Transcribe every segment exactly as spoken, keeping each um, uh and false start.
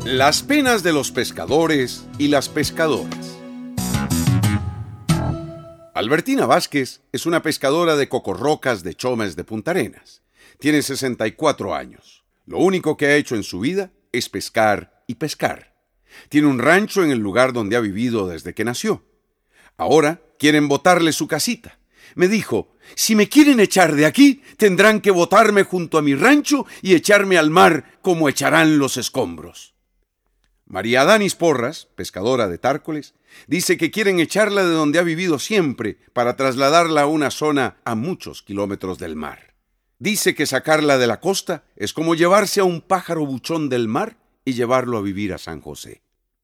Las penas de los pescadores y las pescadoras. Albertina Vázquez es una pescadora de Cocorrocas de Chomes de Punta Arenas. Tiene sesenta y cuatro años. Lo único que ha hecho en su vida es pescar y pescar. Tiene un rancho en el lugar donde ha vivido desde que nació. Ahora quieren botarle su casita. Me dijo, si me quieren echar de aquí, tendrán que botarme junto a mi rancho y echarme al mar como echarán los escombros. María Adanis Porras, pescadora de Tárcoles, dice que quieren echarla de donde ha vivido siempre para trasladarla a una zona a muchos kilómetros del mar. Dice que sacarla de la costa es como llevarse a un pájaro buchón del mar y llevarlo a vivir a San José.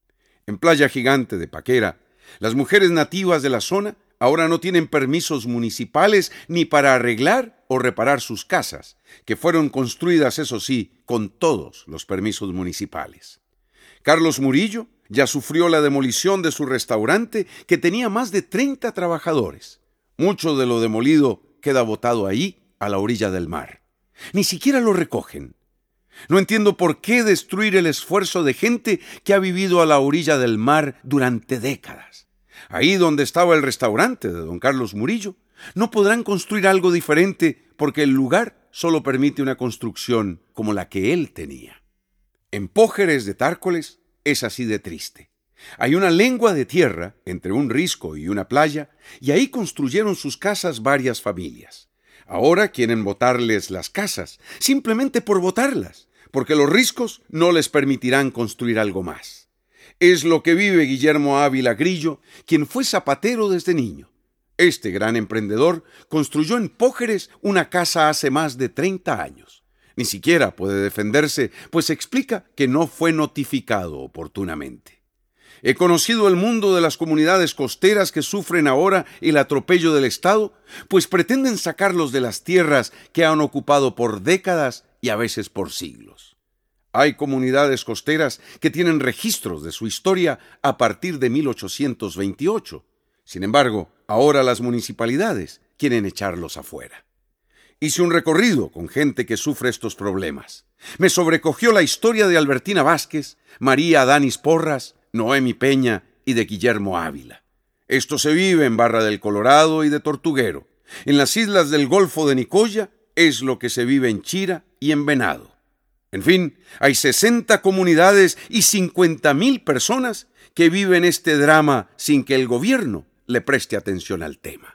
En Playa Gigante de Paquera, las mujeres nativas de la zona ahora no tienen permisos municipales ni para arreglar o reparar sus casas, que fueron construidas, eso sí, con todos los permisos municipales. Carlos Murillo ya sufrió la demolición de su restaurante, que tenía más de treinta trabajadores. Mucho de lo demolido queda botado ahí, a la orilla del mar. Ni siquiera lo recogen. No entiendo por qué destruir el esfuerzo de gente que ha vivido a la orilla del mar durante décadas. Ahí donde estaba el restaurante de don Carlos Murillo, no podrán construir algo diferente porque el lugar solo permite una construcción como la que él tenía. En Pójeres de Tárcoles es así de triste. Hay una lengua de tierra entre un risco y una playa, y ahí construyeron sus casas varias familias. Ahora quieren botarles las casas, simplemente por botarlas, porque los riscos no les permitirán construir algo más. Es lo que vive Guillermo Ávila Grillo, quien fue zapatero desde niño. Este gran emprendedor construyó en Pójeres una casa hace más de treinta años. Ni siquiera puede defenderse, pues explica que no fue notificado oportunamente. He conocido el mundo de las comunidades costeras que sufren ahora el atropello del Estado, pues pretenden sacarlos de las tierras que han ocupado por décadas y a veces por siglos. Hay comunidades costeras que tienen registros de su historia a partir de mil ochocientos veintiocho. Sin embargo, ahora las municipalidades quieren echarlos afuera. Hice un recorrido con gente que sufre estos problemas. Me sobrecogió la historia de Albertina Vázquez, María Adanis Porras, Noemi Peña y de Guillermo Ávila. Esto se vive en Barra del Colorado y de Tortuguero. En las islas del Golfo de Nicoya es lo que se vive en Chira y en Venado. En fin, hay sesenta comunidades y cincuenta mil personas que viven este drama sin que el gobierno le preste atención al tema.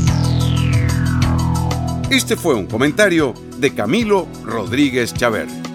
Este fue un comentario de Camilo Rodríguez Chaver.